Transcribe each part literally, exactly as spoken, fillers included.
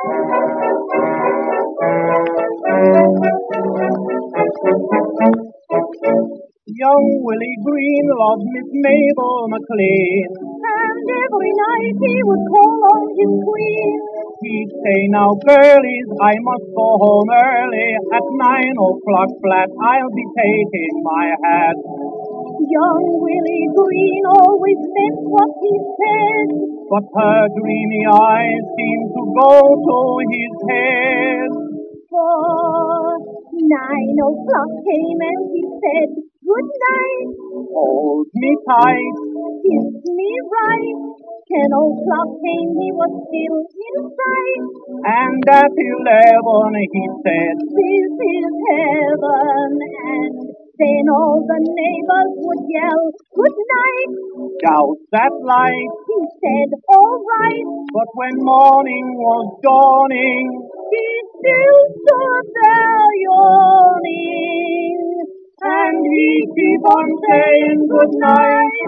Young Willie Green loved Miss Mabel McLean, and every night he would call on his queen. He'd say, "Now, girlies, I must go home early. At nine o'clock flat, I'll be taking my hat." Young Willie Green always meant what he said, but her dreamy eyes seemed to go to his head. For nine o'clock came and he said, "Good night, hold me tight, kiss me right." Ten o'clock came, he was still in sight, and at eleven he said, "This is heaven." And then all the neighbors would yell, "Good night." Douse that light, he said, "All right." But when morning was dawning, he still stood there yawning, and he keep on saying good night.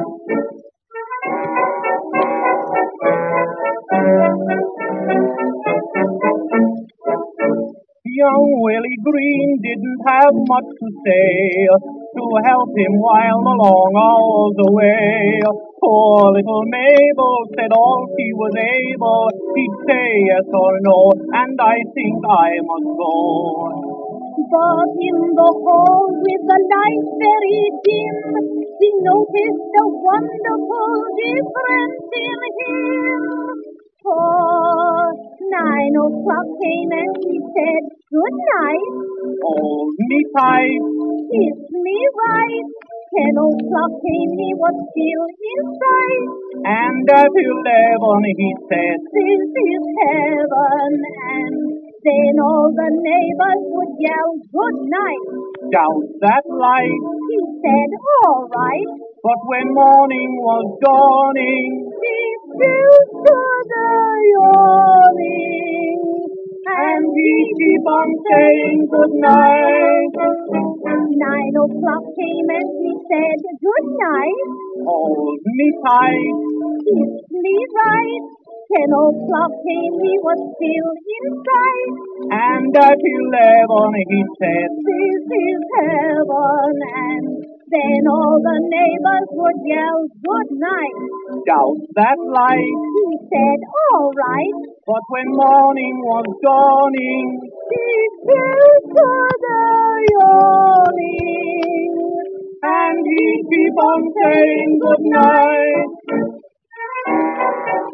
Young Willie Green didn't have much to say to help him while the long hours away. Poor little Mabel said all she was able. He'd say yes or no, and I think I must go. But in the hall with the light very dim, he noticed a wonderful difference in him. For nine o'clock came and he said, "Good night, hold me tight, kiss me right." Ten o'clock came, he was still in sight, and at eleven he said, "This is heaven." And then all the neighbors would yell, "Good night." Douse that light, he said, "All right." But when morning was dawning, he still stood there yawning, and he keep on saying good night. Nine o'clock came and he said, "Good night, hold me tight, kiss me right." Ten o'clock came, he was still in sight, and at eleven he said, "This is heaven." And then all the neighbors would yell, "Good night." Douse that light, he said, "All right." But when morning was dawning, he still stood there yawning, and he keep on saying good night.